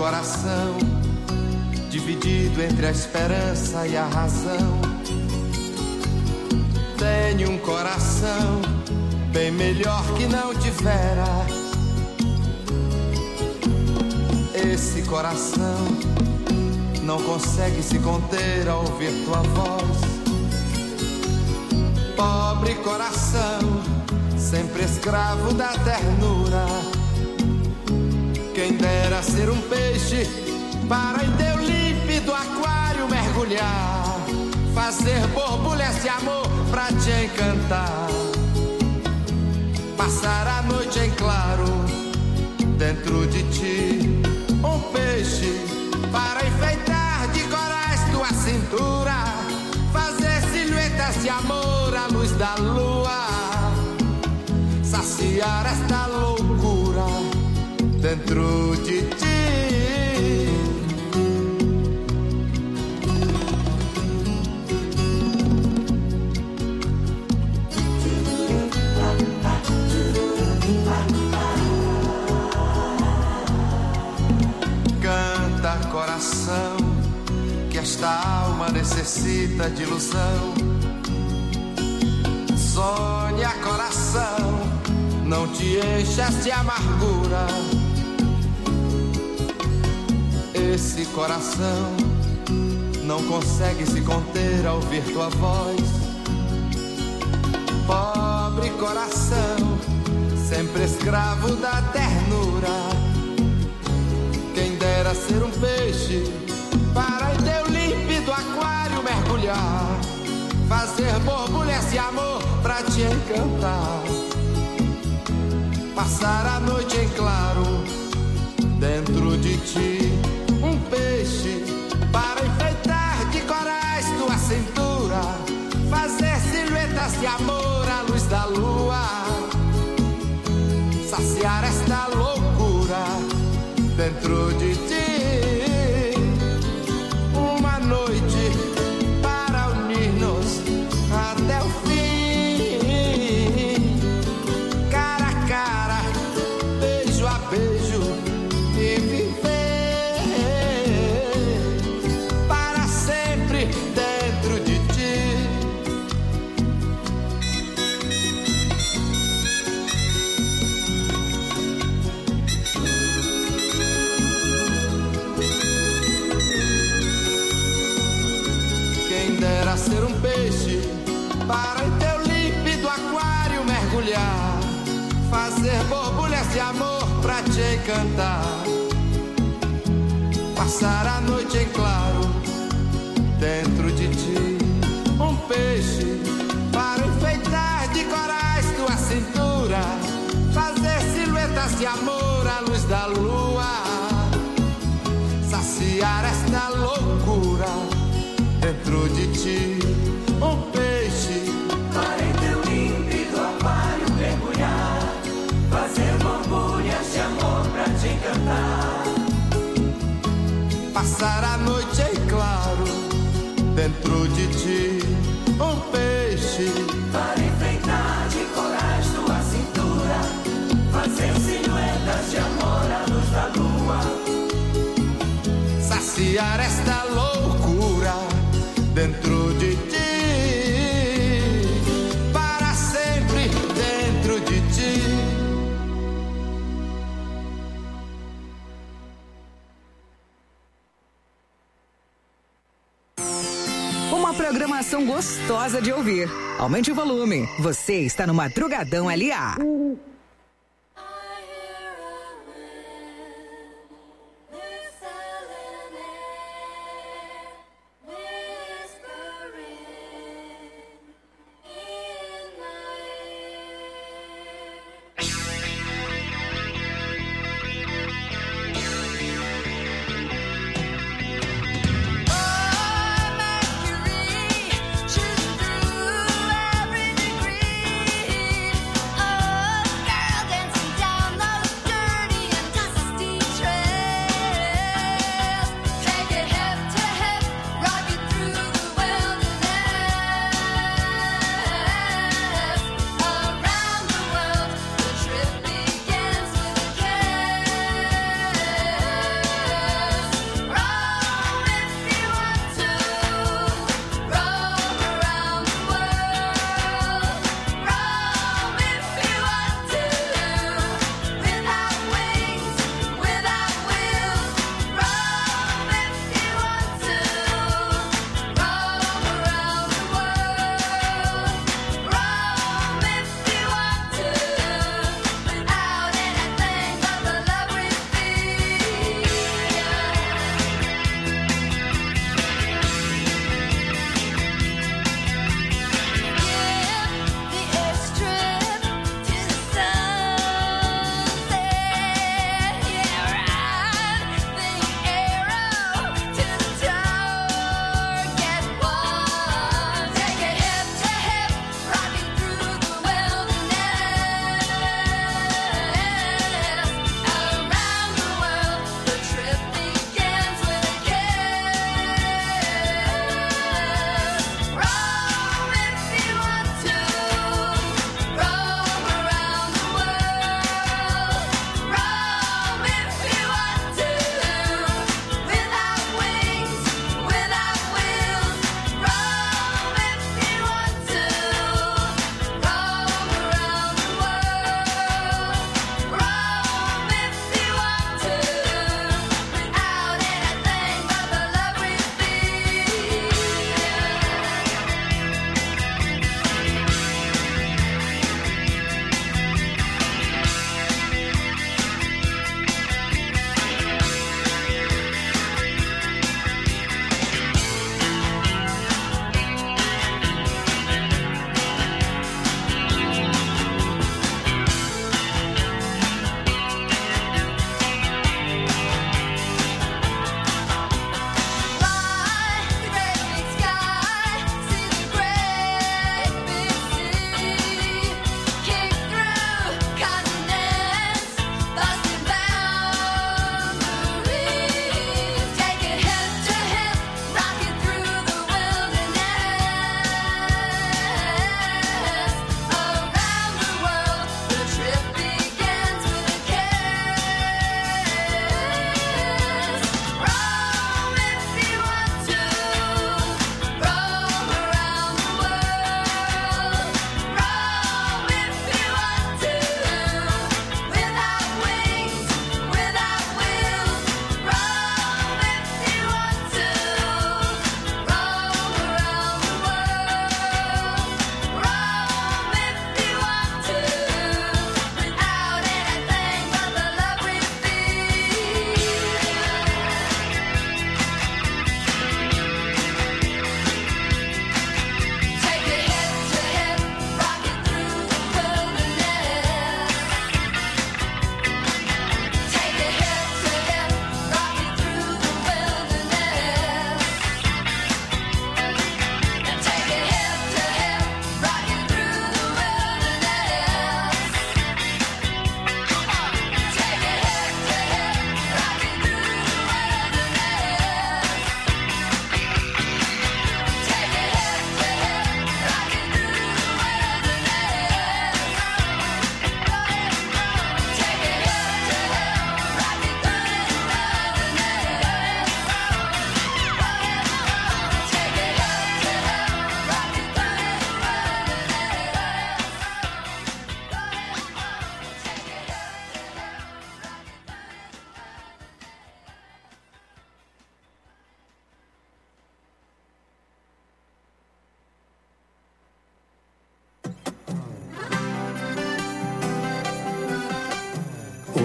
coração dividido entre a esperança e a razão. Tenho um coração bem melhor que não tivera. Esse coração não consegue se conter ao ouvir tua voz. Pobre coração, sempre escravo da ternura. Quem dera ser um peixe para em teu límpido aquário mergulhar, fazer borbulhas de amor pra te encantar, passar a noite em claro dentro de ti. Um peixe para enfeitar de corais tua cintura, fazer silhuetas de amor à luz da lua, saciar esta loucura dentro de ti. Canta, coração, que esta alma necessita de ilusão. Sonha, coração, não te enchas de amargura. Esse coração não consegue se conter ao ouvir tua voz. Pobre coração, sempre escravo da ternura. Quem dera ser um peixe para em teu límpido aquário mergulhar, fazer borbulhas de amor pra te encantar, passar a noite em claro dentro de ti. Um peixe para enfeitar de corais tua cintura, fazer silhuetas de amor à luz da lua, saciar esta loucura dentro de ti. Uma noite para unir-nos até o fim, cara a cara, beijo a beijo, e viver para sempre dentro de ti. Quem dera ser um peixe para em teu límpido aquário mergulhar, fazer borbulhas de amor pra te encantar, passar a noite em claro dentro de ti. Um peixe para enfeitar de corais tua cintura, fazer silhuetas de amor à luz da lua, saciar esta loucura dentro de ti. Um peixe para em teu límpido aquário mergulhar, fazer borbulhas de amor pra te encantar, passar a noite em claro dentro de ti. Um peixe para enfeitar de corais tua cintura, fazer silhuetas de amor à luz da lua, saciar esta loucura dentro de ti, para sempre dentro de ti. Uma programação gostosa de ouvir. Aumente o volume. Você está no Madrugadão LA. She's through every degree. Oh,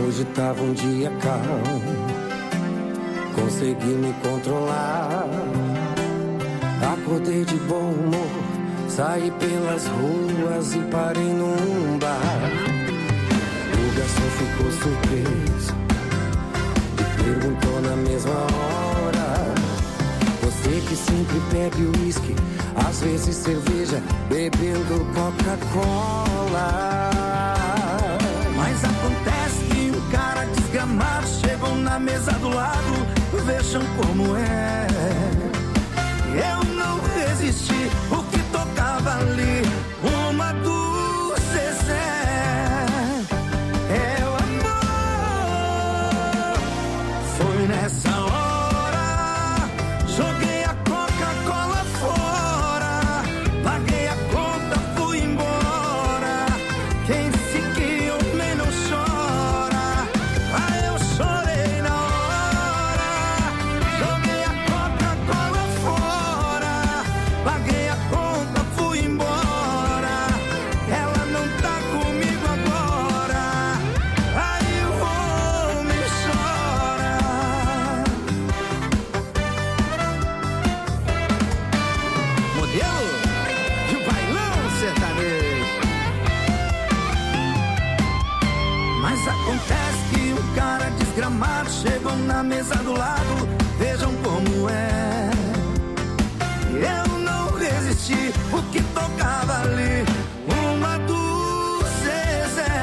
Hoje tava um dia calmo, consegui me controlar. Acordei de bom humor, saí pelas ruas e parei num bar. O garçom ficou surpreso e perguntou na mesma hora: você que sempre bebe uísque, às vezes cerveja, bebendo Coca-Cola. Mas acontece que um cara desgramado chegou na mesa do lado. Vejam como é. Eu não resisti, o que tocava ali, uma do Zezé. É o amor. Foi nessa hora, joguei a Coca-Cola fora, paguei a conta, fui embora. Quem se que homem não chora, ah, eu chorei na hora. Joguei a Coca-Cola fora, paguei a conta, fui embora. Ela não tá comigo agora, aí o homem chora. Modelo e o bailão sertanejo. Mas acontece que um cara desgramado chegou na mesa do lado. Vejam como é. Eu não resisti, o que tocava ali, uma do Zezé.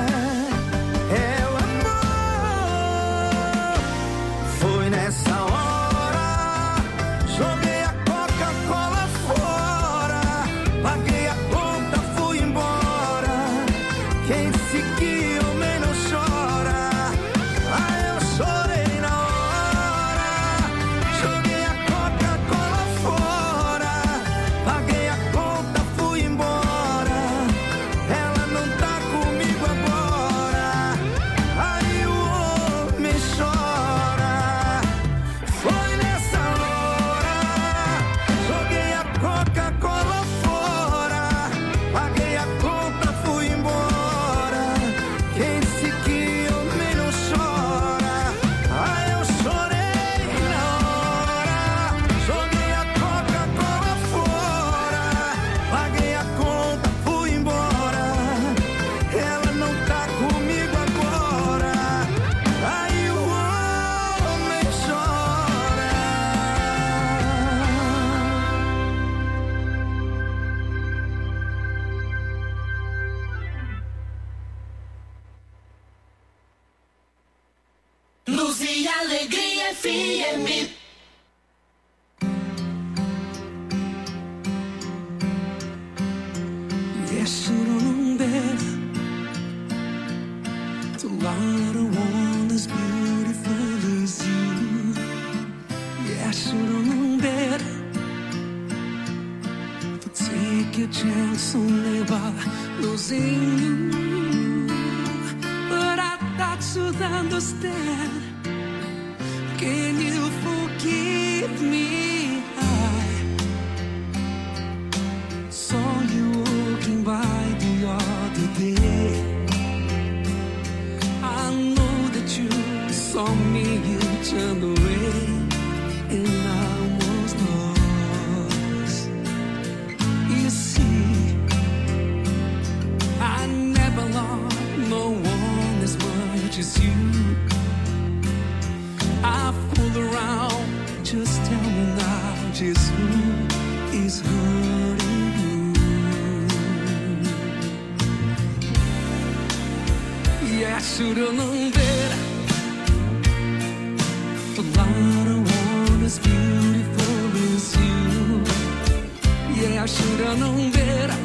É o amor. Foi nessa hora, joguei a Coca-Cola fora, paguei a conta, fui embora. Quem se que homem não chora, ah, eu chorei na hora. Joguei a Coca-Cola fora, paguei a conta, fui embora. Ela não tá comigo agora, aí o homem chora. Foi nessa hora, joguei a Coca-Cola fora, paguei a conta, fui embora. Quem se que homem não chora, ah, eu chorei na hora. Joguei a Coca-Cola fora, paguei a conta, fui embora. Ela não tá comigo agora, aí o homem chora. Luz e Alegria FM. Yes, you don't bet to light a one as beautiful as you. Yes, you don't bet to take a chance on never losing you. But I got to understand. Can you forgive me? I saw you walking by the other day. I know that you saw me, you turned away, and I was lost. You see, I never loved no one as much as you. I fool around, just tell me now, just who is hurting you? Yeah, I should've known better. The light of one as beautiful as you. Yeah, I should've known better.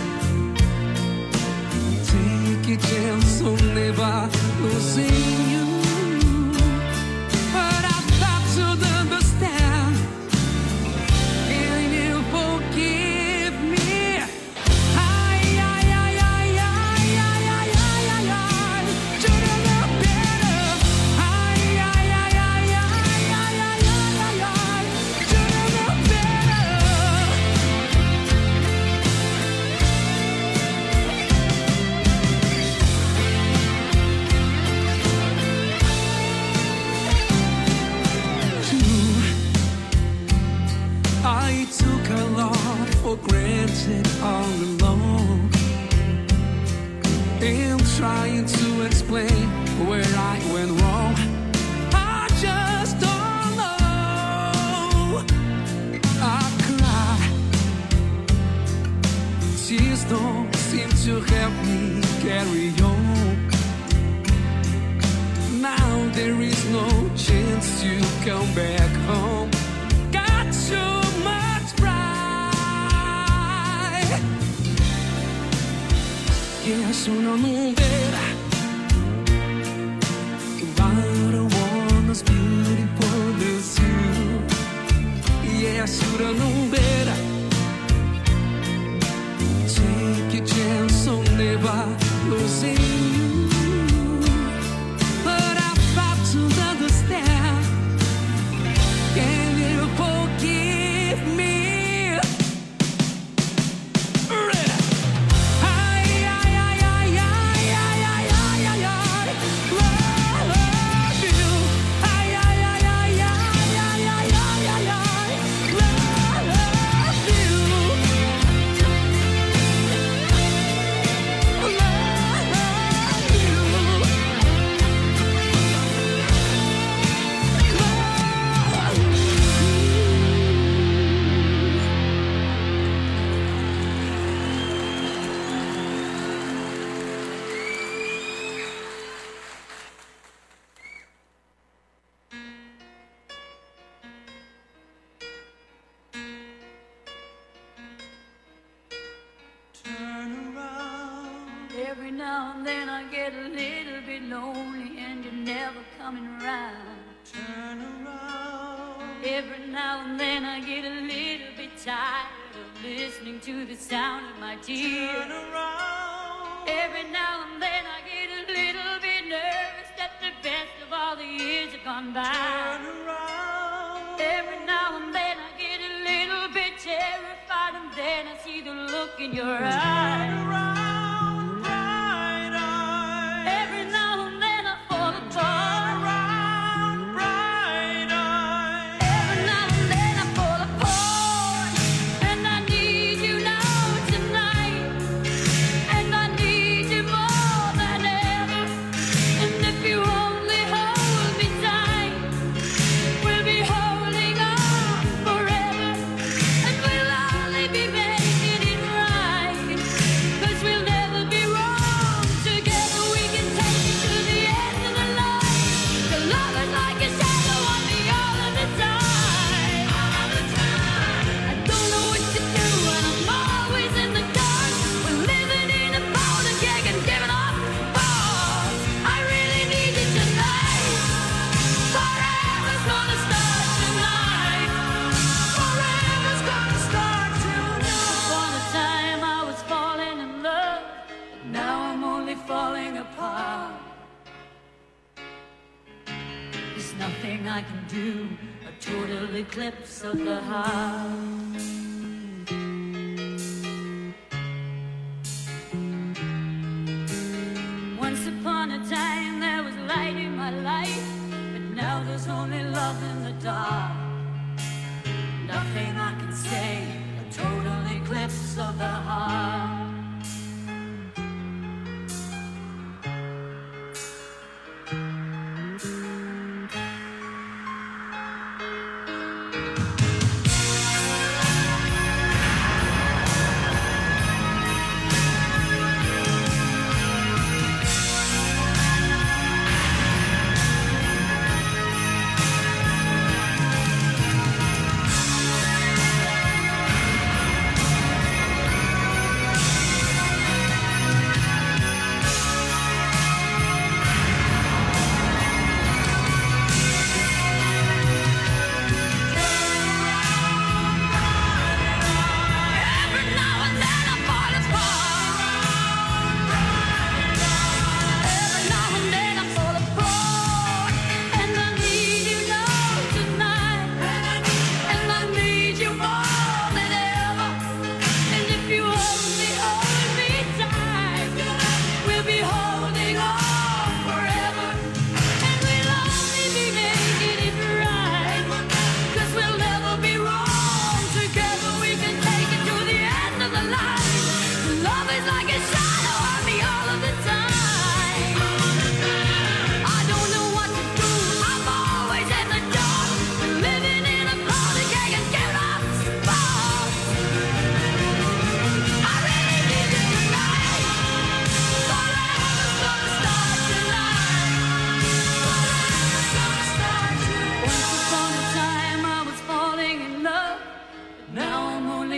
Take a chance on never losing you. But I've got to understand. Can you forgive me? Ay, ay, ay, ay, ay, ay, ay, ay, ay, ay. Should've known better. Ay, ay, ay, ay, ay, ay, ay, carry on. Now there is no chance to come back home. Got so much pride. Yeah, sono non vera. What a woman's beautiful as you. Yeah, sono non vera. Take your chance on never losing you. But I've got to understand. Can you forgive me? Every now and then I get a little bit lonely and you're never coming around. Turn around. Every now and then I get a little bit tired of listening to the sound of my tears. Turn around. Every now and then I get a little bit nervous that the best of all the years have gone by. Turn around. Every now and then I get a little bit terrified and then I see the look in your eyes. Turn around. I can do a total eclipse of the heart. Once upon a time there was light in my life, but now there's only love in the dark. Nothing I can say, a total eclipse of the heart.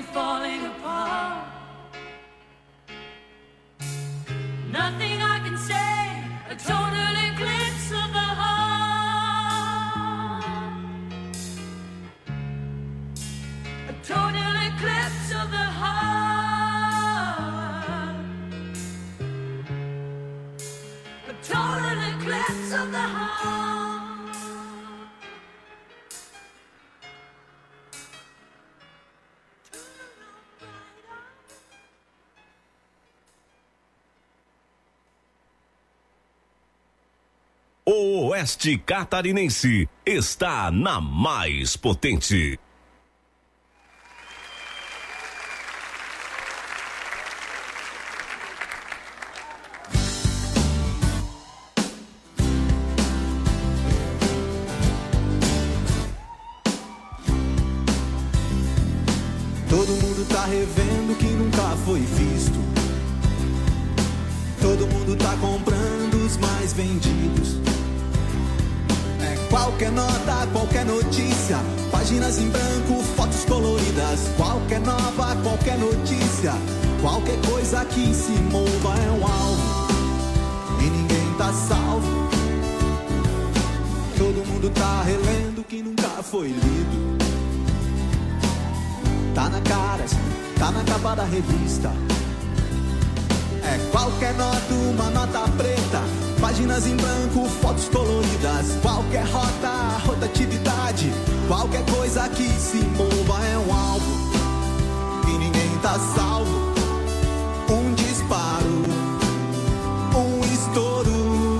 falling apart. Nothing I can say, a total eclipse of the heart. A total eclipse of the heart. A total eclipse of the heart. O Oeste Catarinense está na mais potente. Todo mundo tá revendo o que nunca foi visto. Todo mundo tá comprando os mais vendidos. Qualquer nota, qualquer notícia, páginas em branco, fotos coloridas. Qualquer nova, qualquer notícia, qualquer coisa que se mova é um alvo. E ninguém tá salvo. Todo mundo tá relendo o que nunca foi lido. Tá na cara, tá na capa da revista. Qualquer nota, uma nota preta, páginas em branco, fotos coloridas. Qualquer rota, rotatividade, qualquer coisa que se mova é um alvo. E ninguém tá salvo. Um disparo, um estouro.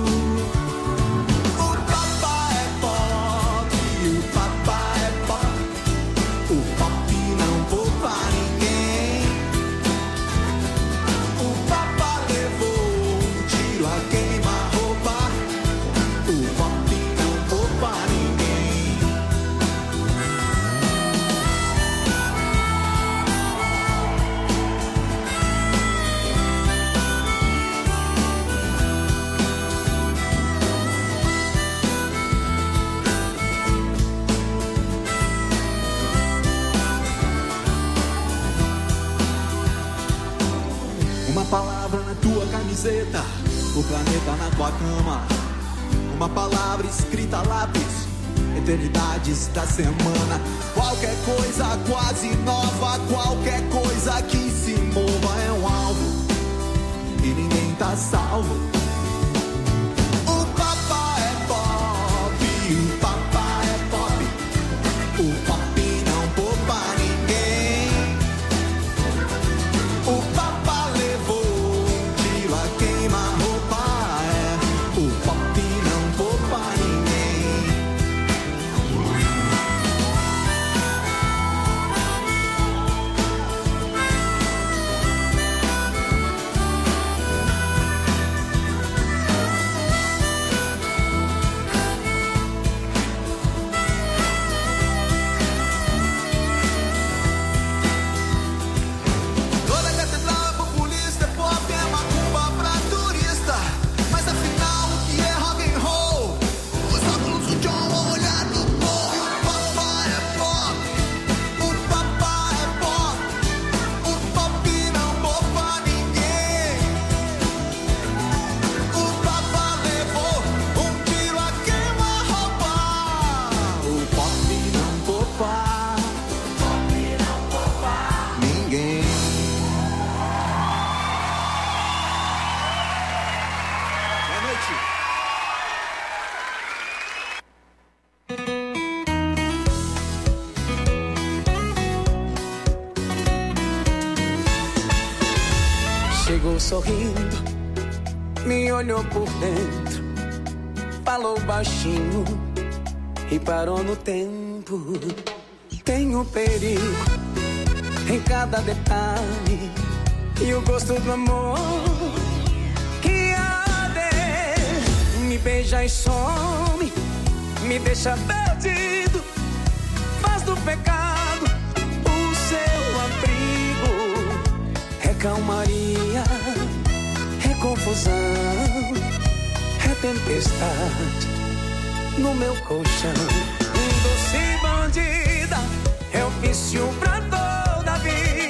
O papá é pop, o papá é pop. O pop não poupa ninguém. O papá levou um tiro a queima-roupa. O pop não poupa ninguém. Uma palavra na tua camiseta, o planeta na tua cama. Uma palavra escrita a lápis, eternidades da semana. Qualquer coisa quase nova, qualquer coisa que se mova é um alvo. E ninguém tá salvo. O papá é pop, o papá é pop. O pop não poupa ninguém. O papá levou um tiro a queima-roupa. O pop não poupa ninguém. Toda catedral é populista, pop é macumba pra turista. Mas afinal o que é rock and roll? Os óculos do John, o olhar do povo. O papá é pop, o papá é pop. O pop não poupa ninguém. O papá levou um tiro a queima-roupa. O pop não poupa. Ninguém. Boa noite. Chegou sorrindo, me olhou por dentro, falou baixinho e parou no tempo. Tem o perigo em cada detalhe e o gosto do amor que arde. Me beija e some, me deixa perdido, faz do pecado o seu abrigo. É calmaria, é confusão, é tempestade no meu colchão. Doce bandida, é o vício pra toda a vida.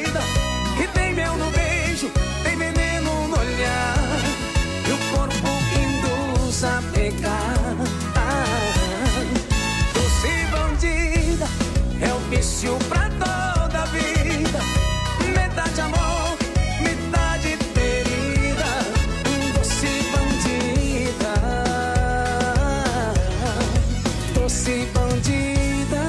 doce bandida.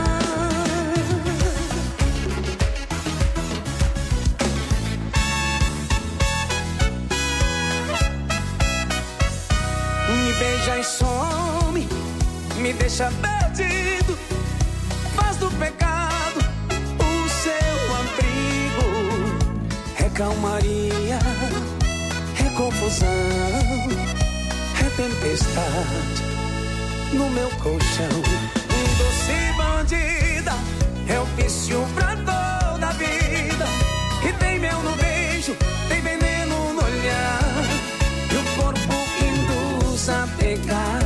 Me beija e some, me deixa perdido. Faz do pecado o seu abrigo. É calmaria, é confusão, é tempestade no meu colchão. Doce bandida, é o vício pra toda a vida. E tem mel no beijo, tem veneno no olhar, e o corpo induz a pegar.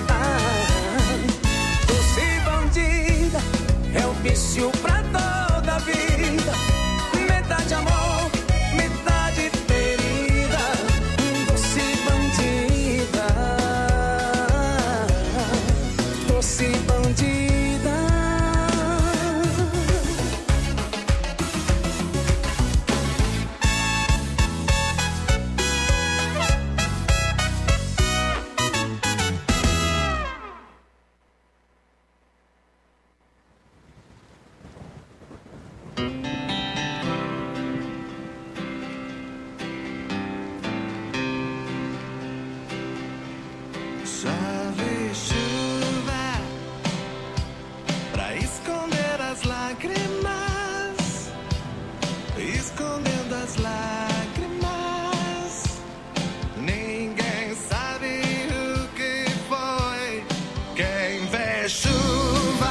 Doce bandida, é o vício pra toda a vida. Metade amor, metade ferida. Doce bandida, doce bandida. Chove chuva pra esconder as lágrimas, escondendo as lágrimas. Ninguém sabe o que foi. Quem vê chuva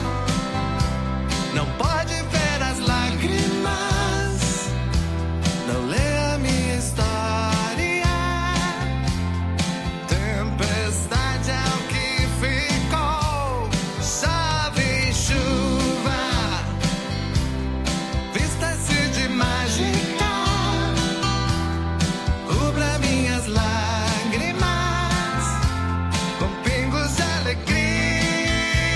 não pode ver as lágrimas. Não lê a minha história. Tempestade é o que ficou. Chove chuva, vista-se de mágica, cubra minhas lágrimas com pingos de alegria.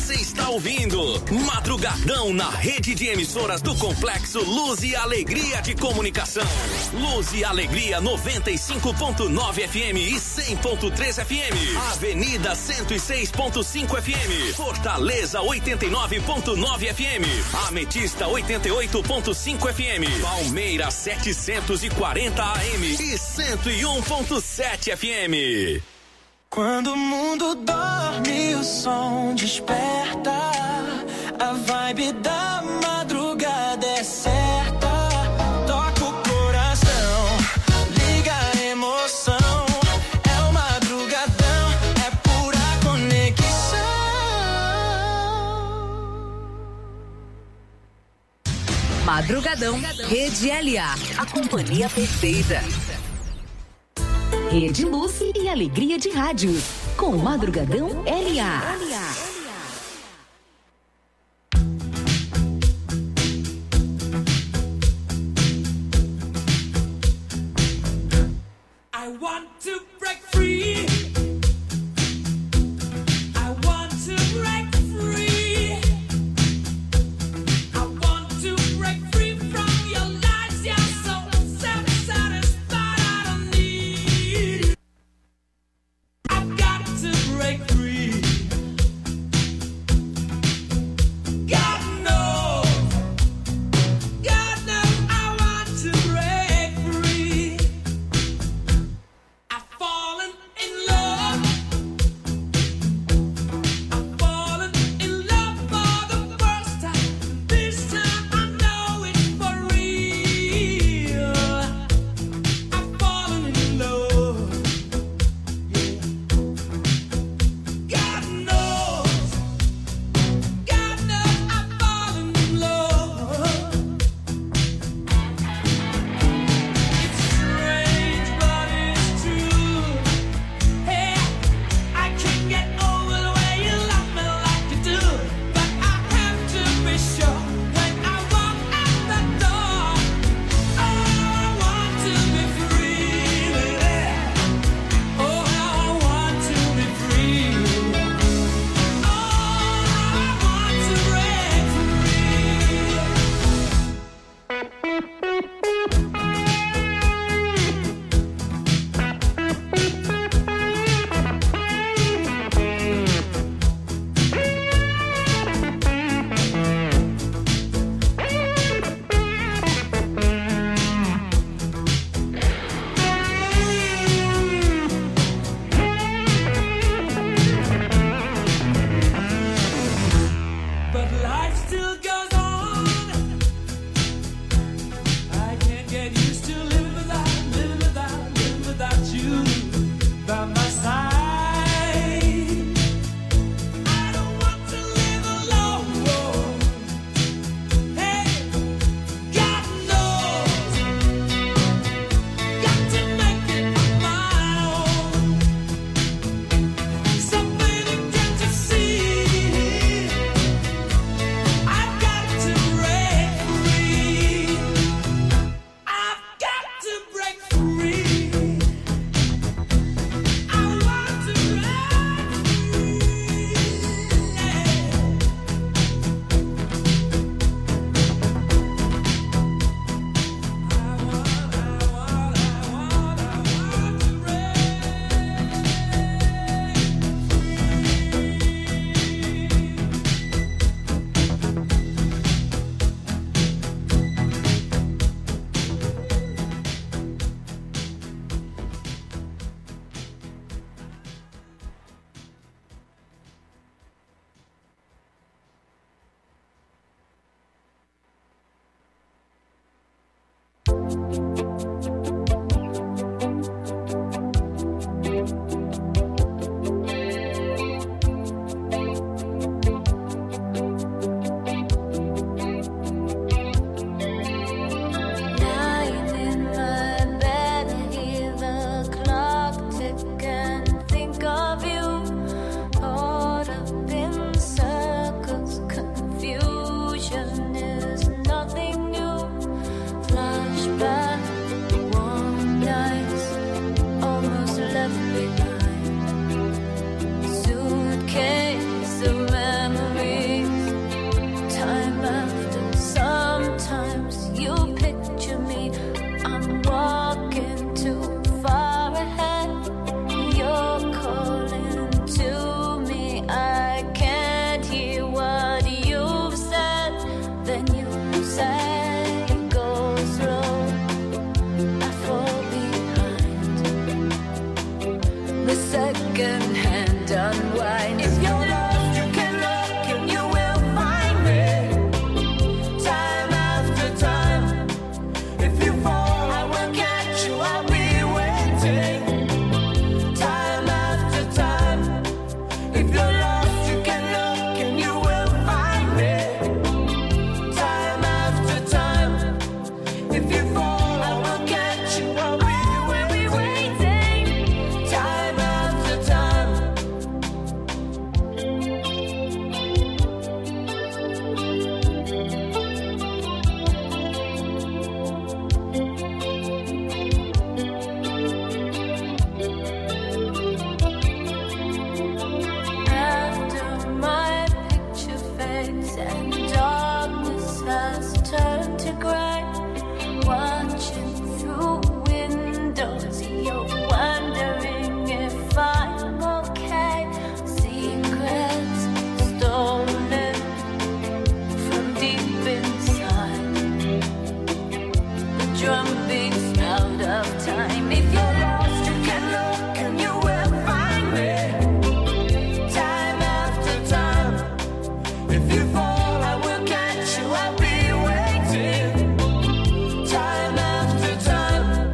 Você está ouvindo Madrugadão na rede de emissoras do Complexo Luz e Alegria de Comunicação. Luz e Alegria 95.9 FM e 100.3 FM. Avenida 106.5 FM. Fortaleza 89.9 FM. Ametista 88.5 FM. Palmeiras 740 AM e 101.7 FM. Quando o mundo dorme, o som desperta. A vibe da madrugada é certa. Toca o coração, liga a emoção. É o madrugadão, é pura conexão. Madrugadão, Rede LA, a companhia perfeita. Rede Luz e Alegria de Rádio, com Madrugadão LA. I want to break free. I want to break free. I want to break free from your lies. You're so satisfied. I don't need you. I've got to break free. God knows I want to break free. I've fallen in love. I've fallen in love for the first time. This time I know it's for real. I've fallen in love. God knows I've fallen in love. It's strange, but it's true. Hey, I can't get over the way you love me like you do. But I have to be sure when I walk out the door. Oh, I want to be free, baby. Oh, how I want to be free. Oh, I want to break free. But life still goes on. I can't get used to living without you by my side. I don't want to live alone. Hey, God knows, got to make it my own. So baby, can't you see? I've got to break free. I've got to break free. I want to break free. Lying in my bed, I hear the clock tick and think of you. Caught up in circles, confusion is nothing new. Flashback second-hand unwind. If you're lost, you can look and you will find me. Time after time. If you fall, I will catch you. I'll be waiting. Time after time. If you're lost, you can look and you will find me. Time after time. If you fall, I will catch you. I'll be waiting. Time after time. After my picture fades and darkness has turned to gray, watching through windows, you're wondering if I'm okay. Secrets stolen from deep inside. The drum beats out of time. If you're lost, you can look and you will find me. Time after time. If you fall, I will catch you. I'll be waiting. Time after time.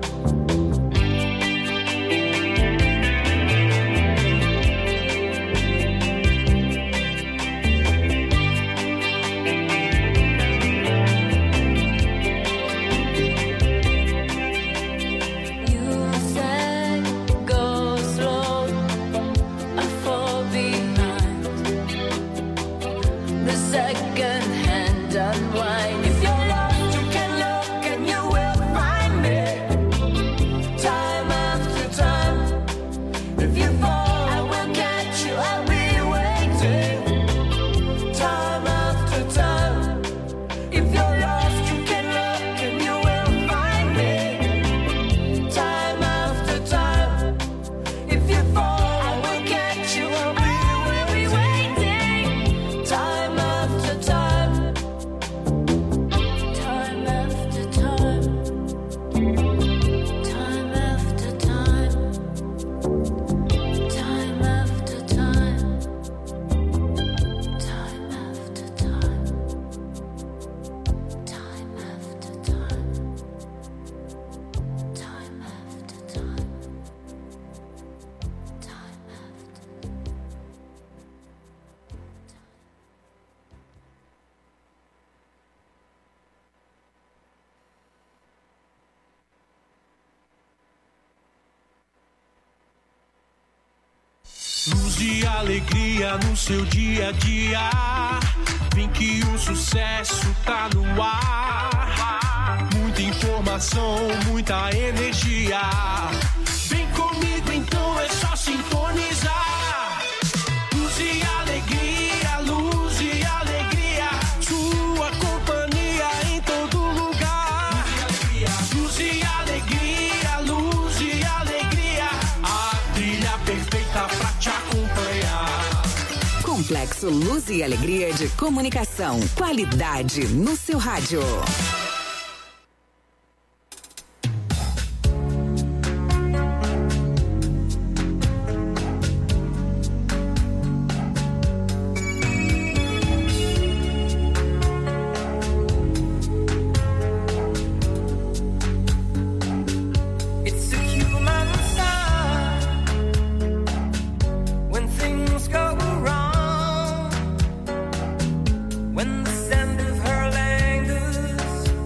You say go slow, I fall behind. The second-hand unwind. If you're lost, you can look and you will find me. Time after time. If you fall, I will catch you. I'll be waiting. Time after time. If you're lost, you can look and you will find me. Time after time. If you fall, I will catch you. I'll be waiting. Time after time. Time after time. Time after time. Time after time. Time after time. Time after time. Time after time. Time after. Luz e alegria no seu dia a dia. Vem que o sucesso tá no ar. Muita informação, muita energia. Vem comigo então, é só sintonizar. Luz e alegria, luz e alegria. Sua companhia em todo lugar. Luz e alegria, luz e alegria. A trilha perfeita pra te acompanhar. Complexo Luz e Alegria de Comunicação. Qualidade no seu rádio. It's a human sign when things go wrong. When the scent of her lingers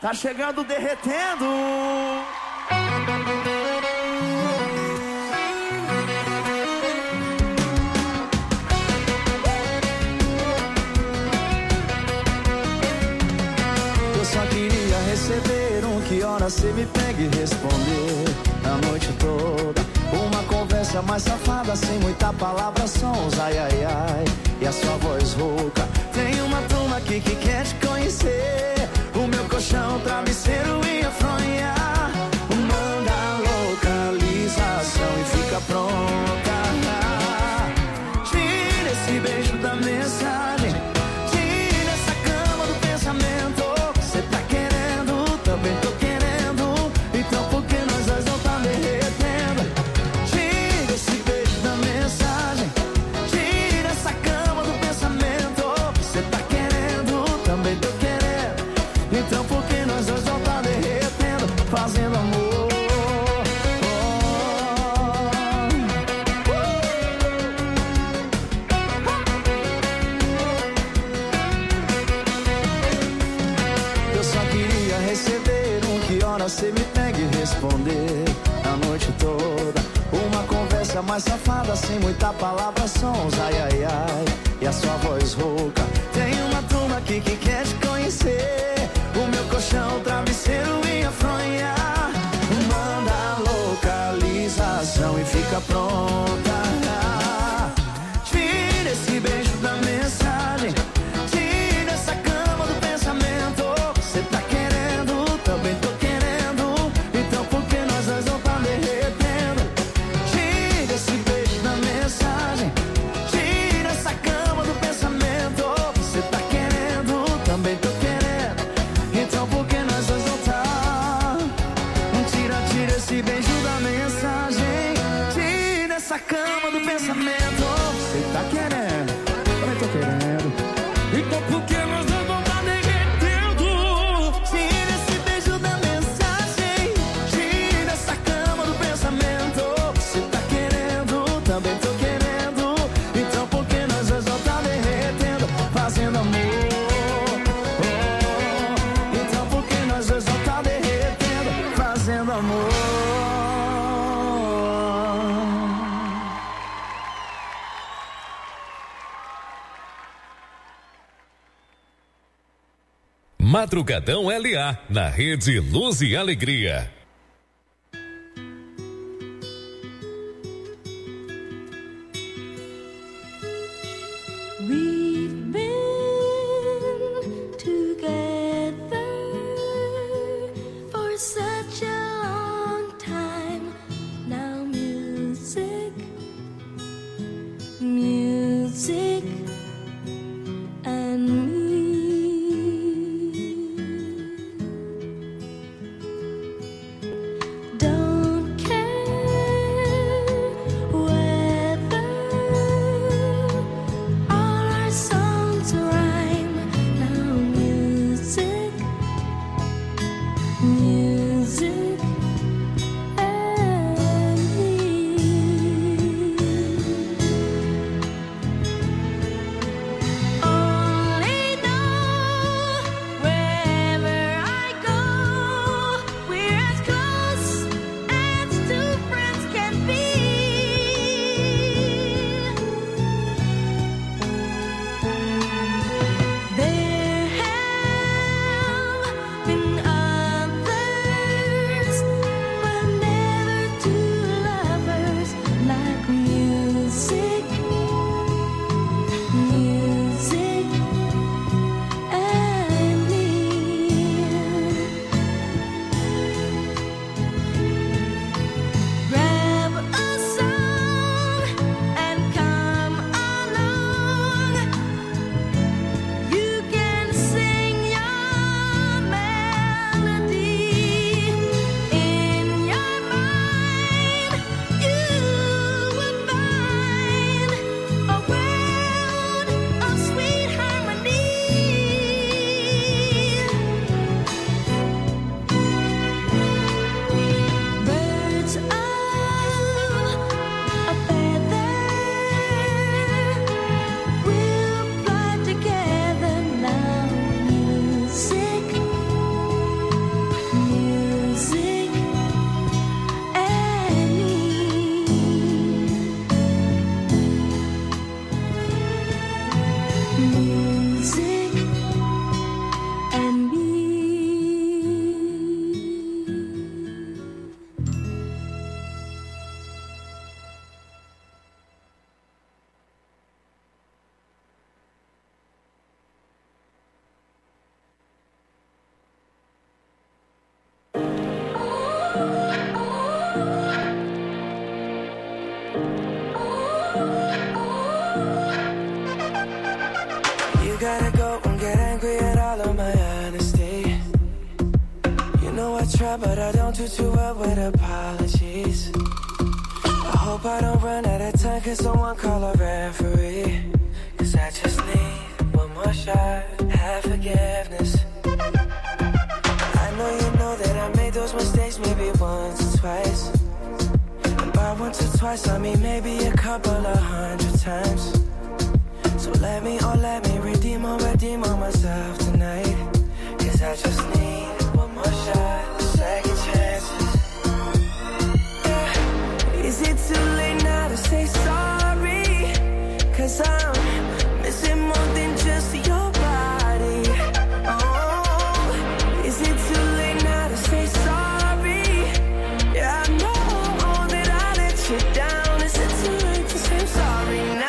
Tá chegando derretendo. Eu só queria receber que hora cê me pega e responder a noite toda. Uma conversa mais safada, sem muita palavra, sons, ai, ai, ai. E a sua voz rouca. Tem uma turma aqui que quer te conhecer. O meu colchão, travesseiro e a fronha. Manda a localização e fica pronta. Tira esse beijo da mensagem. Tira essa cama do pensamento. Cê tá querendo, também tô querendo. Então por que nós dois não tá derretendo? Tira esse beijo da mensagem. Tira essa cama do pensamento. Cê tá querendo, também tô querendo. Então por que nós dois não tá derretendo? Fazendo amor. Eu só queria receber que hora cê me pega e responder a noite toda. Uma conversa mais safada, sem muita palavra, sons, ai, ai, ai. E a sua voz rouca. Tem uma turma aqui que quer te conhecer. O meu colchão, travesseiro e a fronha. Manda a localização e fica pronta. Tira esse beijo da mensagem. Tira essa cama do pensamento. Cê tá querendo, também tô querendo. Então por que nós dois não tá derretendo? Tira esse beijo da mensagem. Tira essa cama do pensamento. Cê tá querendo, também tô querendo. Então por que nós dois não tá? Tira esse beijo da mensagem. Tira essa cama do pensamento. Cê tá querendo, também tô querendo. Então por que nós dois não tá derretendo? Tira esse beijo da mensagem. Tira essa cama do pensamento. Cê tá querendo, também tô querendo. Então por que nós dois não tá derretendo? Fazendo amor. Então por que nós dois não tá derretendo? Fazendo amor. Madrugadão LA, na rede Luz e Alegria. We've been together for such a long time now. Music, music, and me. Music and me. You gotta go and get angry at all of my honesty. You know I try, but I don't do too well with apologies. I hope I don't run out of time, cause someone call a referee. Cause I just need one more shot, have forgiveness. I know you know that I made those mistakes maybe once or twice. And by once or twice I mean maybe a couple of 100 times. So let me redeem on myself tonight. Cause I just need one more shot, second chances. Yeah. Is it too late now to say sorry? Cause I'm missing more than just your body. Oh, is it too late now to say sorry? Yeah, I know that I let you down. Is it too late to say sorry now?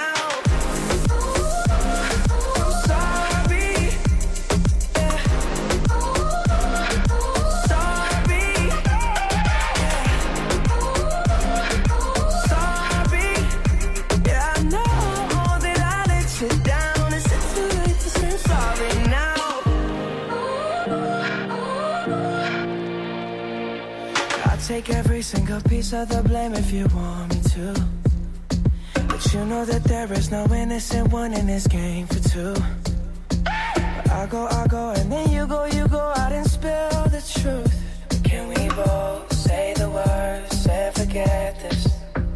Take every single piece of the blame if you want me to. But you know that there is no innocent one in this game for two. But I go, and then you go out and spill the truth. But can we both say the words and forget this?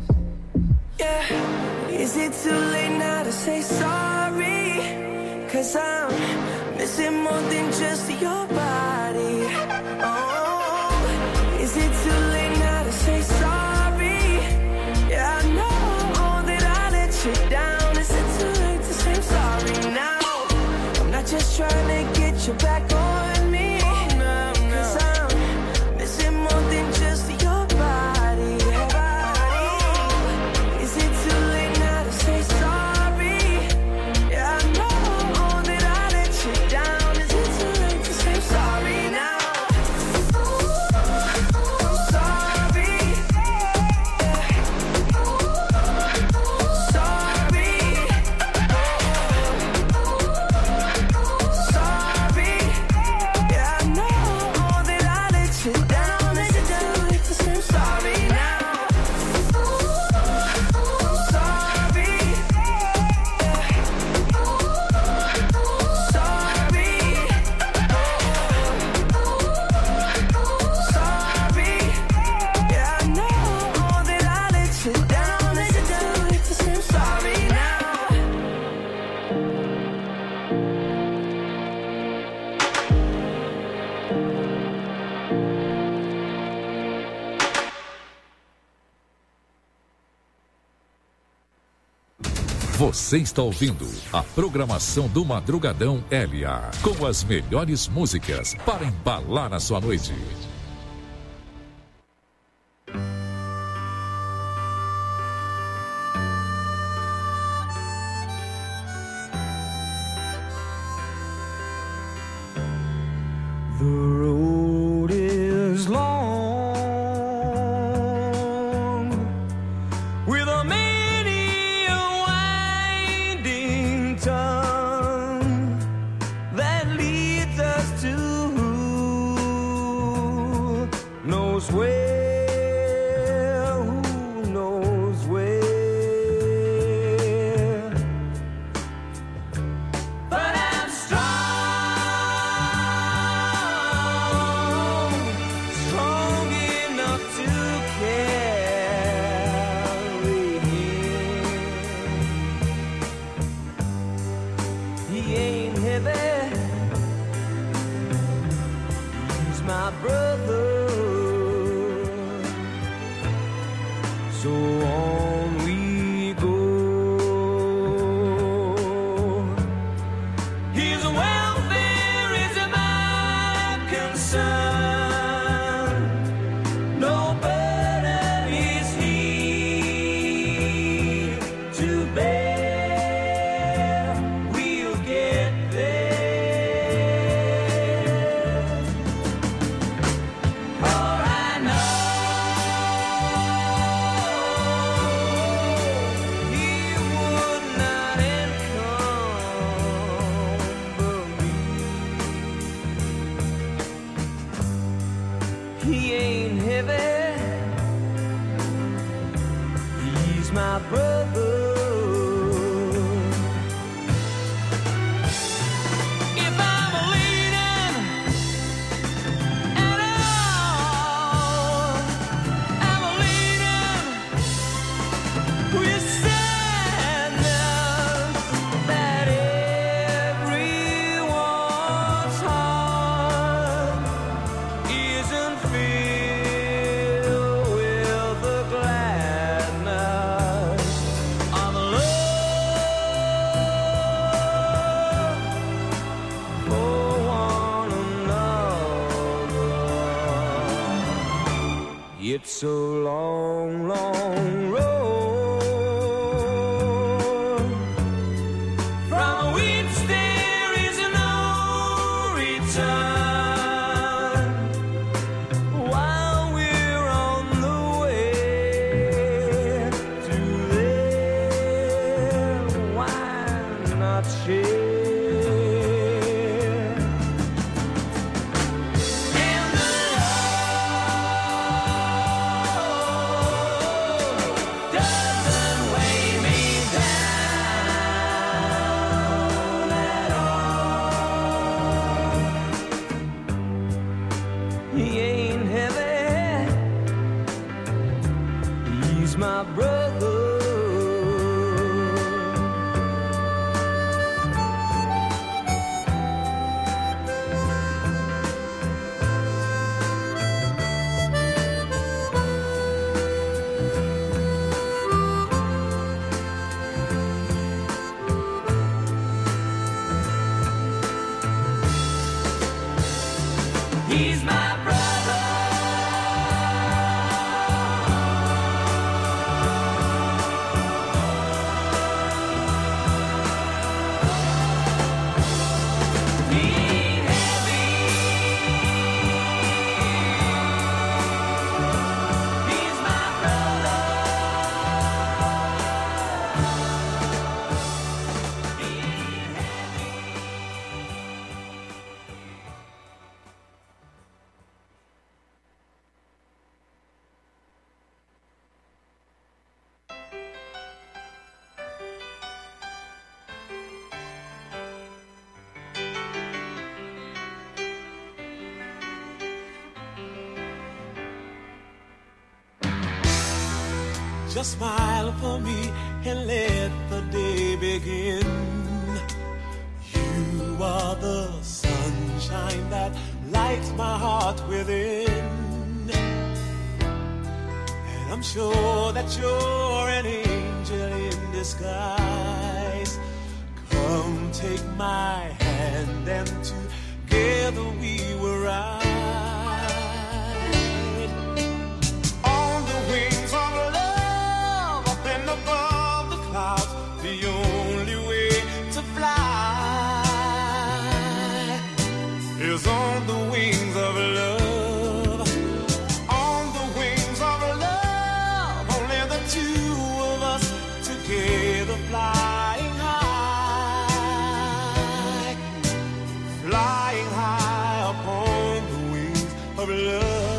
Yeah. Is it too late now to say sorry? Cause I'm missing more than just your body. Oh. Is it too late now to say sorry? Yeah, I know that I let you down. Is it too late to say sorry now? I'm not just trying to get you back on me. Cause I'm missing more than just your body. Is it too late now to say sorry? Yeah, I know that I let you down. Is it too late to say sorry now? Você está ouvindo a programação do Madrugadão L.A. com as melhores músicas para embalar na sua noite. The road is long with a many a winding tongue that leads us to who knows where, who knows where. But I'm strong enough to carry him. He ain't heavy, he's my brother. So on we go. he ain't heavy. He's my brother. If I'm leaning at all, I'm leaning with sadness that everyone's heart isn't filled with the gladness of love for one another. It's a long, long road from which there is no return. While we're on the way to there, why not share? And the love doesn't weigh me down at all. He ain't heavy. He's my brother. He's my brother. He ain't heavy. He's my brother. He ain't heavy. Just smile for me and let the day begin. You are the sunshine that lights my heart within. And I'm sure that you're an angel in disguise. Come take my hand and together we will ride on the wings of love up and above the clouds. The only way to fly is on the wings of love. On the wings of love, only the two of us together flying high, flying high upon the wings of love.